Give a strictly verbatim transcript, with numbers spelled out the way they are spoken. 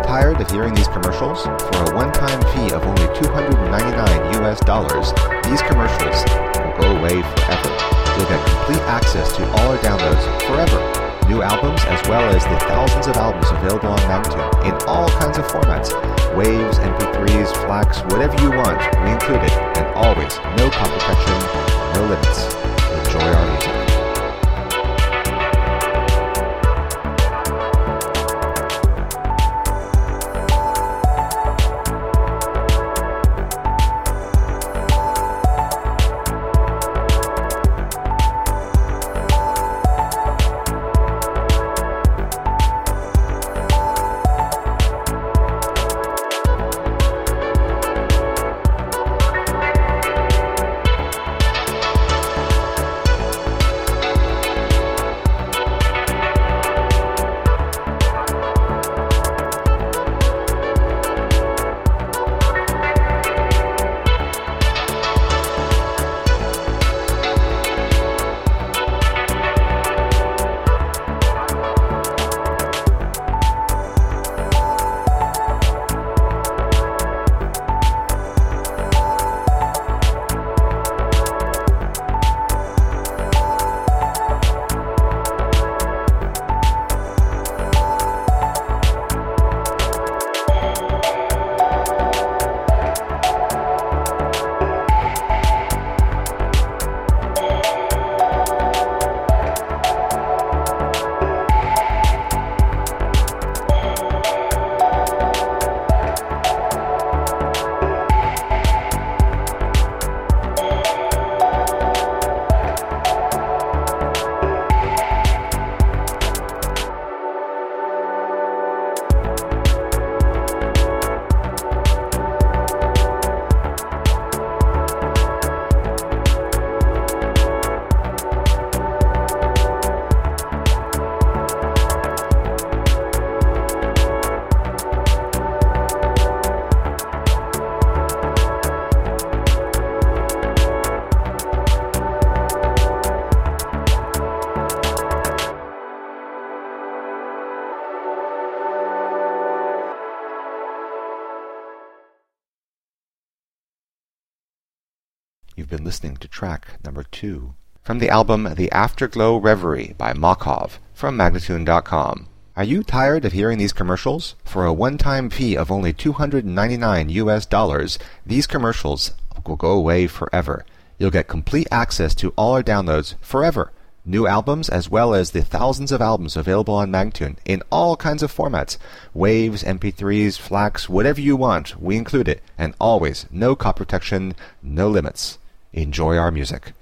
tired of hearing these commercials? For a one-time fee of only two hundred ninety-nine U S dollars, these commercials will go away forever. You'll get complete access to all our downloads forever. New albums as well as the thousands of albums available on Magnatune in all kinds of formats. Waves, M P threes, FLACs, whatever you want, we include it. And always, no copy protection, no limits. Enjoy our music. You've been listening to track number two from the album The Afterglow Reverie by Makov from Magnatune dot com. Are you tired of hearing these commercials? For a one-time fee of only two hundred ninety-nine U S dollars, these commercials will go away forever. You'll get complete access to all our downloads forever. New albums as well as the thousands of albums available on Magnatune in all kinds of formats. Waves, M P threes, FLACs, whatever you want, we include it. And always, no copy protection, no limits. Enjoy our music.